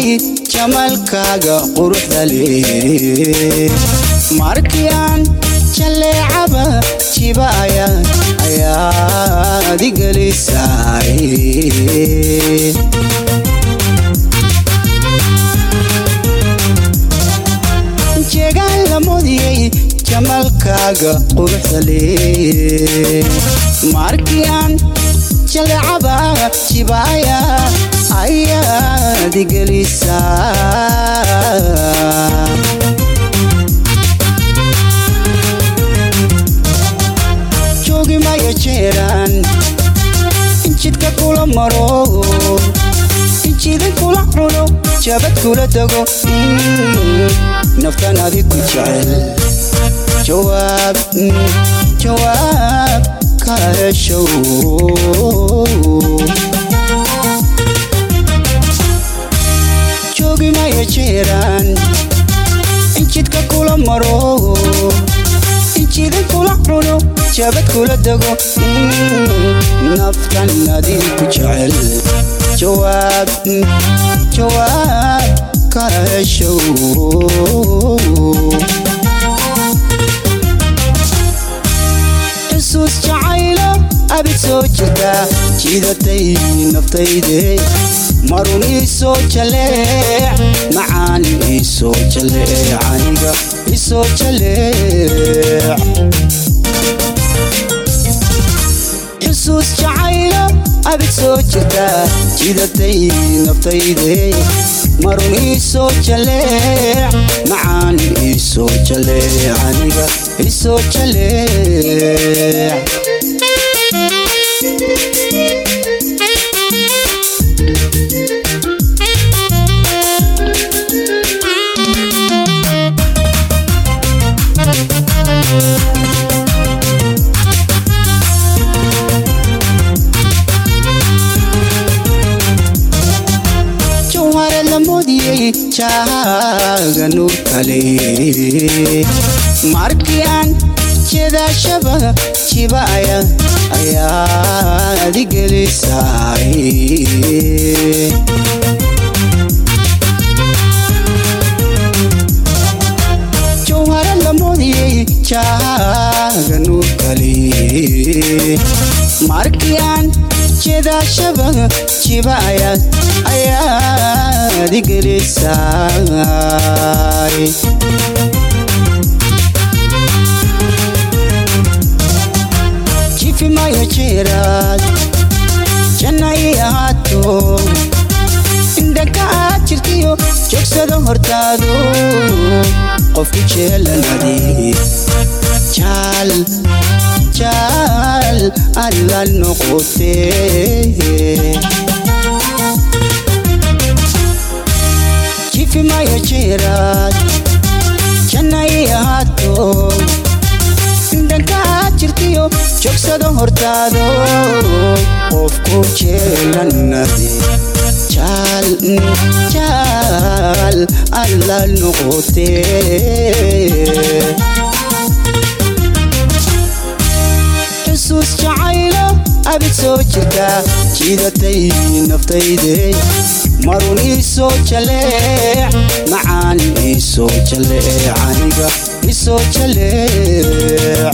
jamalkaaga quruxda leh markiyan jaleecaba jibaya ayaad igalisay jeegaan la mudiyay jamalkaaga quruxda leh markiyan jaleecaba jibaya ayaad igalisay joogi maya jeeraan injidka kula maro injidan kula cuno jabad kula dago naftan adi ku jecel jawaab ka heshow joogi maya jeeraan injidka kula maro injidan kula cuno jabad kula dago naftan adi ku jecel jawaab ka heshow xusuus jacaylo abid soo jirta jiidatay naftayde marun ii soo jaleec macaan ii soo jaleec aniga ii soo jaleec xusuus jacaylo abid soo jirta jiidatay naftayde marun ii soo jaleec macaan ii soo jaleec aniga ii soo jaleec jaaga nuur kale markiyan jeedashaba jibaya ayaad igalisay jawhara la moodiyay jaaga nuur kale markiyan jeedashaba jibaya ayaad igalisay jifi maya jeeraad janna ii ahaato indhanka aad jirtiyo joogsado hortaado qofku jeelanadi jaal alla noqotee jifi maya jeeraad janna ii ahaato indhanka aad jirtiyo joogsado hortaado qofku jeelanadi jaal alla noqotee xusuus jacaylo abid soo jirta jiidatay naftayde marun ii soo jaleec macaan ii soo jaleec aniga ii soo jaleec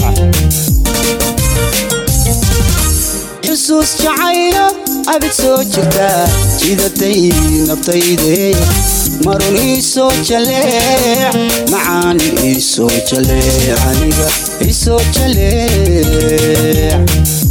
xusuus jacaylo abid soo jirta jiidatay naftayde marun ii soo jaleec macaan ii soo jaleec aniga ii soo jaleec